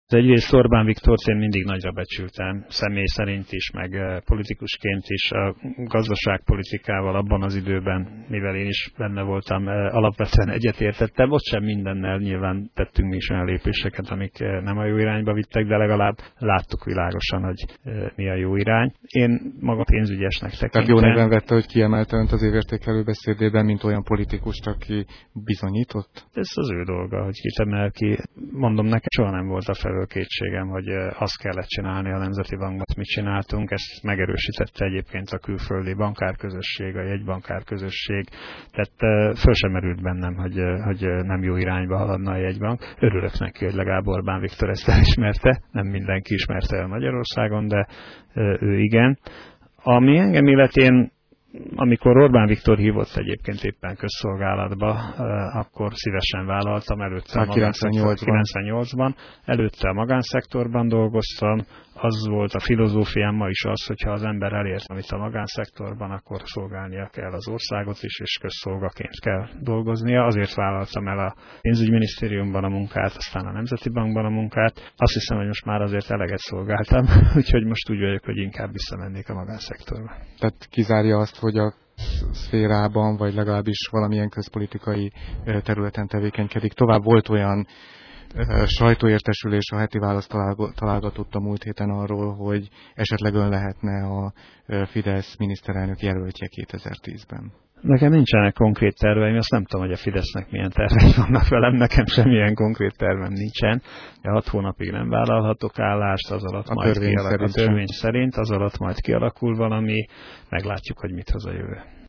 Egyrészt Orbán Viktort én mindig nagyra becsültem, személy szerint is, meg politikusként is. A gazdaságpolitikával abban az időben, mivel én is benne voltam, alapvetően egyetértettem. Ott sem mindennel nyilván tettünk mi is olyan lépéseket, amik nem a jó irányba vittek, de legalább láttuk világosan, hogy mi a jó irány. Én magam pénzügyesnek tekintem. Tehát jó néven vette, hogy kiemelte önt az évértékelő beszédében, mint olyan politikust, aki bizonyított? Ez az ő dolga, hogy kitemel ki. Mondom, nekem soha nem volt a felől kétségem, hogy azt kellett csinálni a Nemzeti Bankban, mit csináltunk. Ezt megerősítette egyébként a külföldi bankárközösség, a jegybbankárközösség. Tehát föl sem merült bennem, hogy nem jó irányba haladna a jegybank. Örülök neki, hogy legalább Orbán Viktor ezt elismerte. Nem mindenki ismerte el Magyarországon, de ő igen. Ami engem illetén, amikor Orbán Viktor hívott egyébként éppen közszolgálatba, akkor szívesen vállaltam, előtte 98-ban, előtte a magánszektorban dolgoztam, az volt a filozófiám ma is az, hogyha az ember elért, amit a magánszektorban, akkor szolgálnia kell az országot is, és közszolgaként kell dolgoznia. Azért vállaltam el a pénzügyminisztériumban a munkát, aztán a Nemzeti Bankban a munkát. Azt hiszem, hogy most már azért eleget szolgáltam, úgyhogy most úgy vagyok, hogy inkább visszamennék a magánszektorba. Tehát kizárja azt, hogy a szférában, vagy legalábbis valamilyen közpolitikai területen tevékenykedik. Tovább volt olyan sajtóértesülés, a Heti Válasz találgatott a múlt héten arról, hogy esetleg ön lehetne a Fidesz miniszterelnök jelöltje 2010-ben. Nekem nincsenek konkrét terveim, azt nem tudom, hogy a Fidesznek milyen terveim vannak velem, nekem semmilyen konkrét tervem nincsen. 6 hónapig nem vállalhatok állást, az alatt majd kialakul, a törvény szerint, az alatt majd kialakul valami, meglátjuk, hogy mit hoz a jövő.